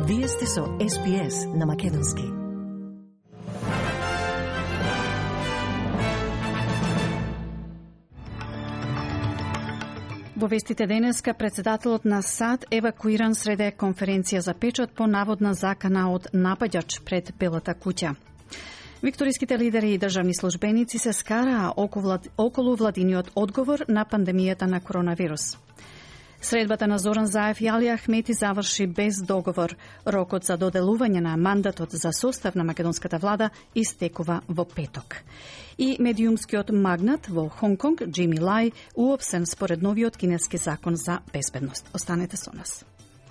Вие сте со SBS на Македонски. Во вестите денеска, председателот на САД евакуиран среде конференција за печат по наводна закана од напаѓач пред Белата куќа. Викториските лидери и државни службеници се скараа околу владиниот одговор на пандемијата на коронавирус. Средбата на Зоран Заев и Али Ахмети заврши без договор. Рокот за доделување на мандатот за состав на македонската влада истекува во петок. И медиумскиот магнат во Хонконг, Джими Лај, уопсен според новиот кинески закон за безбедност. Останете со нас.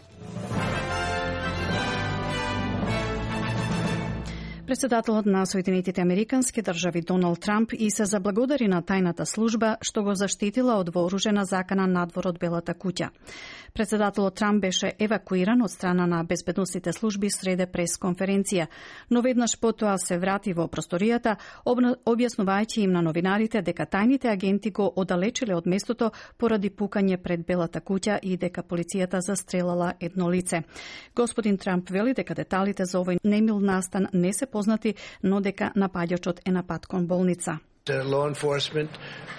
Председателот на Соединетите Американски држави Доналд Трамп и се заблагодари на тајната служба што го заштитила од вооружена закана надвор од Белата куќа. Председателот Трамп беше евакуиран од страна на безбедносните служби среде пресконференција, но веднаш потоа се врати во просторијата, објаснувајќи им на новинарите дека тајните агенти го оддалечиле од местото поради пукање пред Белата куќа и дека полицијата застрелала едно лице. Господин Трамп вели дека деталите за овој немил настан не се познати, но дека напаѓачот е на пат кон болница. Law enforcement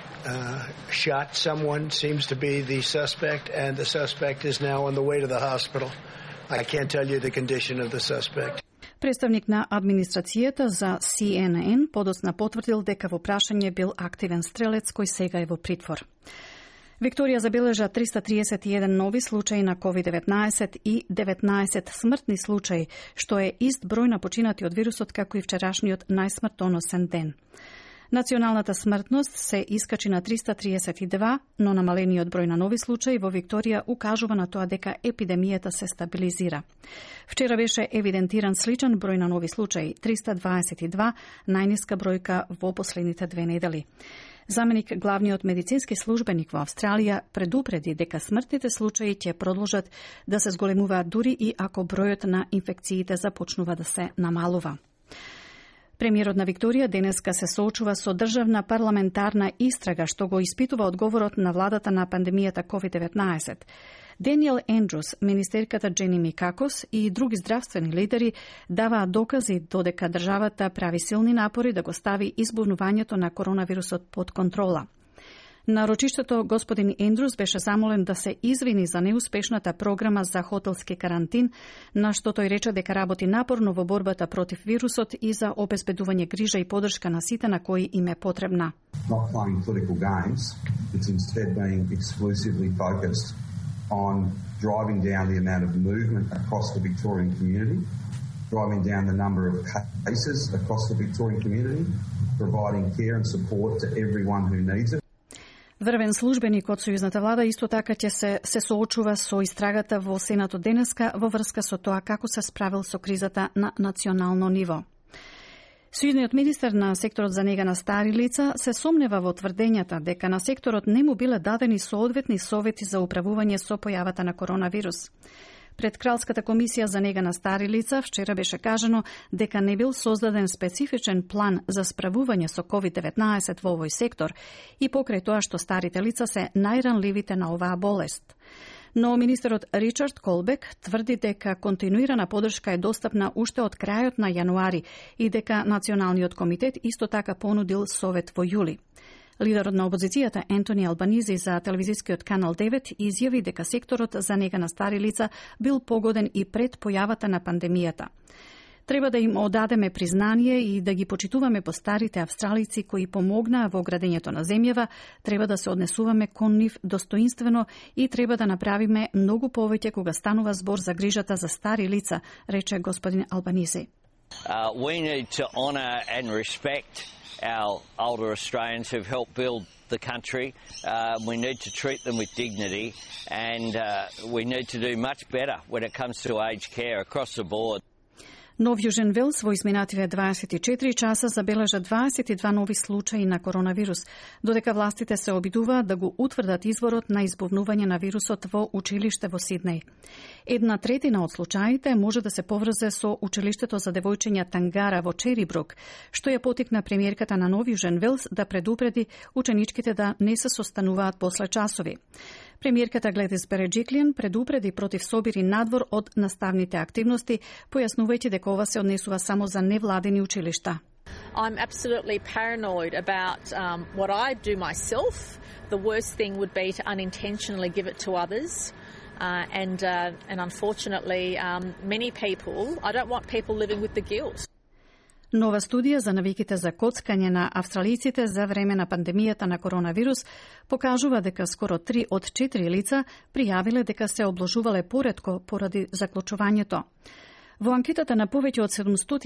shot someone, seems to be the suspect, and the suspect is now on the way to the hospital. I can't tell you the condition of the suspect. Представник на администрацијата за CNN подоцна потврдил дека во прашање бил активен стрелец кој сега е во притвор. Викторија забележа 331 нови случаи на COVID-19 и 19 смртни случаи, што е ист број на починати од вирусот како и вчерашниот најсмртоносен ден. Националната смртност се искачи на 332, но намалениот број на нови случаи во Викторија укажува на тоа дека епидемијата се стабилизира. Вчера беше евидентиран сличен број на нови случаи, 322, најниска бројка во последните 2 недели. Заменик главниот медицински службеник во Австралија предупреди дека смртните случаи ќе продолжат да се зголемуваат дури и ако бројот на инфекциите започнува да се намалува. Премиерот на Викторија денеска се соочува со државна парламентарна истрага што го испитува одговорот на владата на пандемијата COVID-19. Даниел Ендрус, министерката Джени Микакос и други здравствени лидери даваа докази додека државата прави силни напори да го стави избунувањето на коронавирусот под контрола. На рочиштето господин Ендрус беше замолен да се извини за неуспешната програма за хотелски карантин, на што тој рече дека работи напорно во борбата против вирусот и за обезбедување грижа и поддршка на сите на кои им е потребна. Not playing political games, it's instead being exclusively focused on driving down the amount of movement across the Victorian community, driving down the number of cases across the Victorian community, providing care and support to everyone who needs it. Врвен службеник од сојузната влада исто така ќе се соочува со истрагата во Сенатот денеска во врска со тоа како се справил со кризата на национално ниво. Сојузниот министер на секторот за нега на стари лица се сомнева во тврдењата дека на секторот не му биле дадени соодветни совети за управување со појавата на коронавирус. Пред Кралската комисија за нега на стари лица вчера беше кажано дека не бил создаден специфичен план за справување со COVID-19 во овој сектор и покрај тоа што старите лица се најранливите на оваа болест. Но министерот Ричард Колбек тврди дека континуирана поддршка е достапна уште од крајот на јануари и дека Националниот комитет исто така понудил совет во јули. Лидерот на опозицијата Ентони Албанизи за телевизискиот канал 9 изјави дека секторот за нега на стари лица бил погоден и пред појавата на пандемијата. Треба да им одадеме признание и да ги почитуваме по старите австралици кои помогнаа во градењето на земјава, треба да се однесуваме кон нив достоинствено и треба да направиме многу повеќе кога станува збор за грижата за стари лица, рече господин Албанизи. We need to honour and respect our older Australians who've helped build the country. We need to treat them with dignity and we need to do much better when it comes to aged care across the board. Нов Јужен Велс во изминативе 24 часа забележа 22 нови случаи на коронавирус, додека властите се обидуваат да го утврдат изворот на избувнување на вирусот во училиште во Сиднеј. 1/3 од случаите може да се поврзе со училиштето за девојчиња Тангара во Черибрук, што ја потикна премиерката на Нов Јужен Велс да предупреди ученичките да не се состануваат после часови. Премиерката Гледис Береджиклијан предупреди против собири надвор од наставните активности, појаснувајќи дека ова се однесува само за невладени училишта. I'm absolutely paranoid about what I do myself. The worst thing would be to unintentionally give it to others. And unfortunately, many people, I don't want people living with the guilt. Нова студија за навиките за коцкање на австралиците за време на пандемијата на коронавирус покажува дека скоро 3 од 4 лица пријавиле дека се обложувале поретко поради заклучувањето. Во анкетата на повеќе од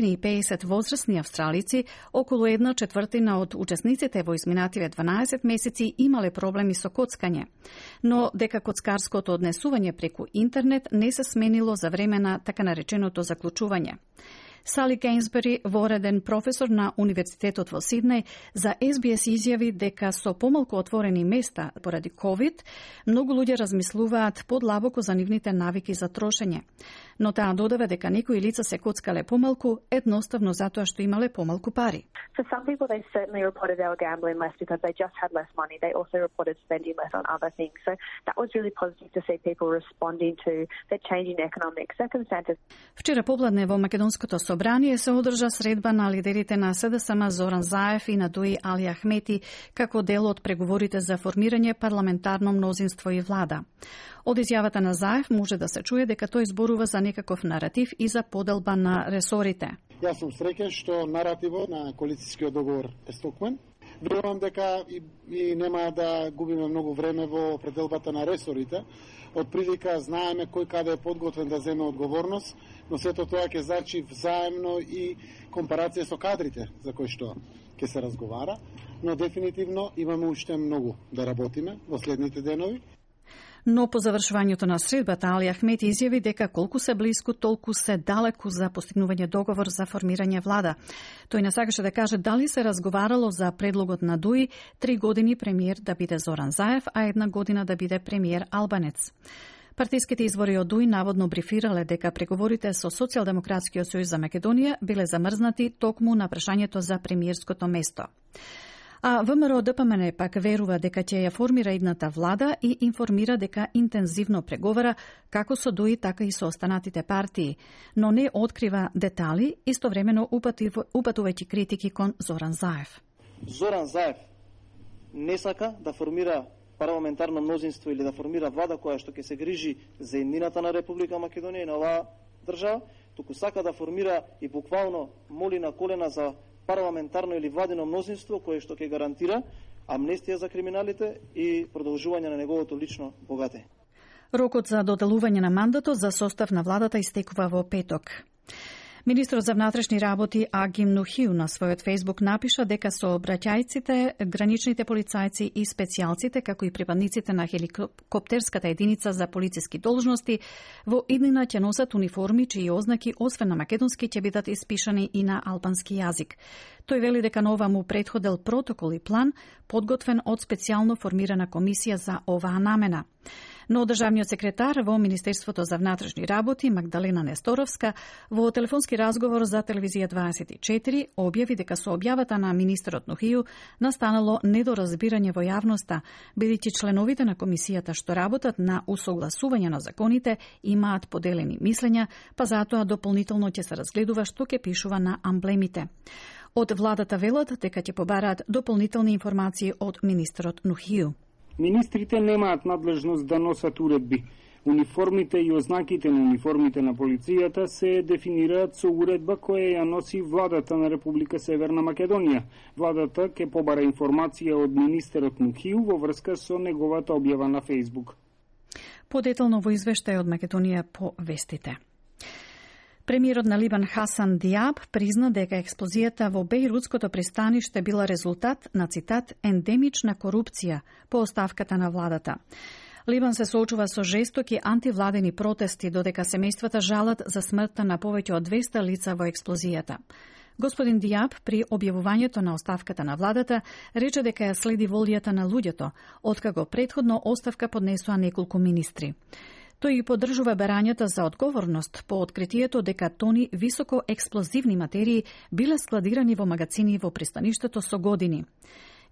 750 возрастни австралици, околу 1/4 од учесниците во изминативе 12 месеци имале проблеми со коцкање, но дека коцкарското однесување преку интернет не се сменило за време на така нареченото заклучување. Сали Гейнсбери, вореден професор на Универзитетот во Сиднеј, за SBS изјави дека со помалку отворени места поради COVID, многу луѓе размислуваат подлабоко за нивните навики за трошење. Но таа додава дека некои лица се коцкале помалку едноставно затоа што имале помалку пари. For some people, they certainly reported they were gambling less because they just had less money. They also reported spending less on other things. So that was really positive to see people responding to the changing economic circumstances. Вчера попладне во Македонското собрание се одржа средба на лидерите на СДСМ Зоран Заев и Надуи Али Ахмети како дел од преговорите за формирање парламентарно мнозинство и влада. Од изјавата на Заев може да се чуе дека тој зборува за некаков наратив и за поделба на ресорите. Јас сум среќен што наративот на коалицијскиот договор е стокмен. Верувам дека и нема да губиме многу време во пределбата на ресорите. Од прилика знаеме кој каде е подготвен да земе одговорност, но сето тоа ќе значи взаемно и компарација со кадрите за кои што ќе се разговара, но дефинитивно имаме уште многу да работиме во следните денови. Но по завршувањето на средбата Али Ахмети изјави дека колку се блиску, толку се далеку за постигнување договор за формирање влада. Тој не сакаше да каже дали се разговарало за предлогот на Дуи 3 години премиер да биде Зоран Заев, а 1 година да биде премиер Албанец. Партиските извори од Дуи наводно брифирале дека преговорите со Социјалдемократскиот сојуз за Македонија биле замрзнати токму на прашањето за премиерското место. А ВМРО ДПМН пак верува дека ќе ја формира идната влада и информира дека интензивно преговара како со Дуи, така и со останатите партии, но не открива детали, истовремено упатувајќи критики кон Зоран Заев. Зоран Заев не сака да формира парламентарно мнозинство или да формира влада која што ќе се грижи за иднината на Република Македонија и на оваа држава, туку сака да формира и буквално моли на колена за парламентарно или владино мнозинство кое што ќе гарантира амнестија за криминалите и продолжување на неговото лично богатење. Рокот за доделување на мандатот за состав на владата истекува во петок. Министрот за внатрешни работи Агим Нухиу на својот Фејсбук напиша дека сообраќајците, граничните полицајци и специјалците, како и припадниците на хеликоптерската единица за полициски должности, во иднина ќе носат униформи чии ознаки, освен на македонски, ќе бидат испишани и на албански јазик. Тој вели дека на ова му претходел протокол и план, подготвен од специјално формирана комисија за оваа намена. Но државниот секретар во Министерството за внатрешни работи Магдалена Несторовска во телефонски разговор за телевизија 24 објави дека со објавата на министерот Нухију настанало недоразбирање во јавноста, бидејќи членовите на комисијата што работат на усогласување на законите имаат поделени мислења, па затоа дополнително ќе се разгледува што ќе пишува на амблемите. Од владата велат дека ќе побараат дополнителни информации од министерот Нухију. Министрите немаат надлежност да носат уредби. Униформите и ознаките на униформите на полицијата се дефинираат со уредба која ја носи владата на Република Северна Македонија. Владата ќе побара информација од министерот Нухију во врска со неговата објава на Фејсбук. Подетално во извештај од Македонија по вестите. Премиерот на Либан Хасан Диаб призна дека експлозијата во Бејрутското пристаниште била резултат на, цитат, ендемична корупција по оставката на владата. Либан се соочува со жестоки антивладени протести, додека семејствата жалат за смртта на повеќе од 200 лица во експлозијата. Господин Диаб, при објавувањето на оставката на владата, рече дека ја следи волјата на луѓето, откако претходно оставка поднесоа неколку министри. Тој и поддржува барањата за одговорност по откритието дека тони високо експлозивни материи биле складирани во магазини во пристаништето со години.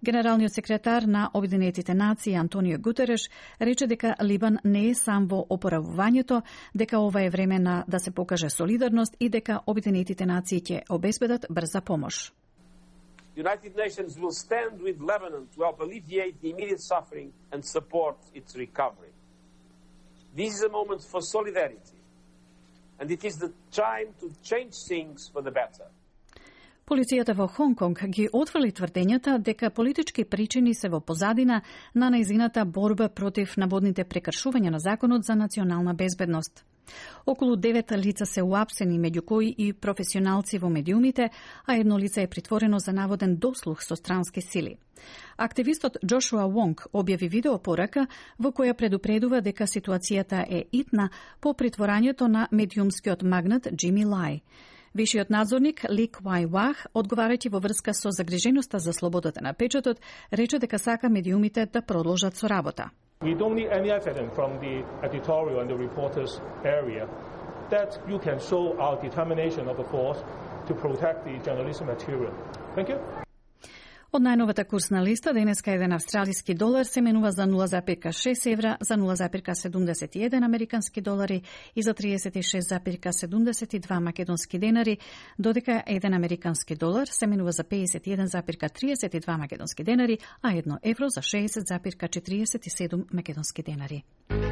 Генералниот секретар на Обединетите нации Антонио Гутереш рече дека Либан не е сам во опоравувањето, дека ова е време да се покаже солидарност и дека Обединетите нации ќе обезбедат брза помош. United Nations will stand with Lebanon to help alleviate the immediate suffering and support its recovery. This is a moment for solidarity, and it is the time to change things for the better. Полицијата во Хонг Конг ги отфрли тврдењата дека политички причини се во позадина на нејзината борба против наводните прекршувања на законот за национална безбедност. Околу 9 лица се уапсени, меѓу кои и професионалци во медиумите, а едно лице е притворено за наводен дослух со странски сили. Активистот Джошуа Вонг објави видеопорака во која предупредува дека ситуацијата е итна по притворањето на медиумскиот магнат Джими Лај. Вишиот надзорник Ли Квај Вах, одговарајќи во врска со загриженоста за слободата на печатот, рече дека сака медиумите да продолжат со работа. We don't need any evidence from the editorial and the reporters area that you can show our determination of the force to protect the journalism material. Thank you. Од најновата курсна листа, денеска еден австралиски долар се менува за 0,6 евра, за 0,71 американски долари и за 36,72 македонски денари, додека еден американски долар се менува за 51,32 македонски денари, а едно евро за 60,47 македонски денари.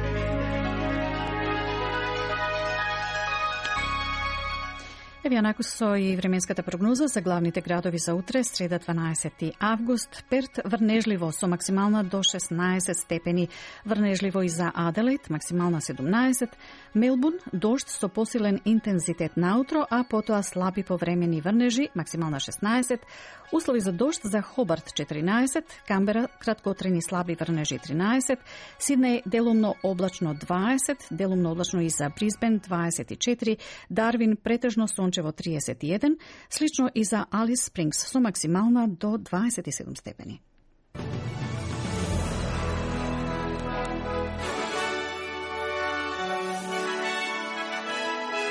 Еве јанаку со и временската прогноза за главните градови за утре, среда 12 август. Перт врнежливо со максимална до 16 степени, врнежливо и за Аделаид, максимална 17, Мелбурн дожд со посилен интензитет наутро, а потоа слаби повремени врнежи, максимална 16, услови за дожд за Хобарт 14, Камбера краткотрени слаби врнежи 13, Сиднеј делумно облачно 20, делумно облачно и за Брисбен 24, Дарвин претежно сончево 31, слично и за Алис Спрингс со максимална до 27 степени.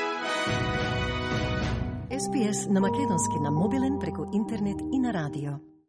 SPS на македонски на мобилен преку интернет и на радио.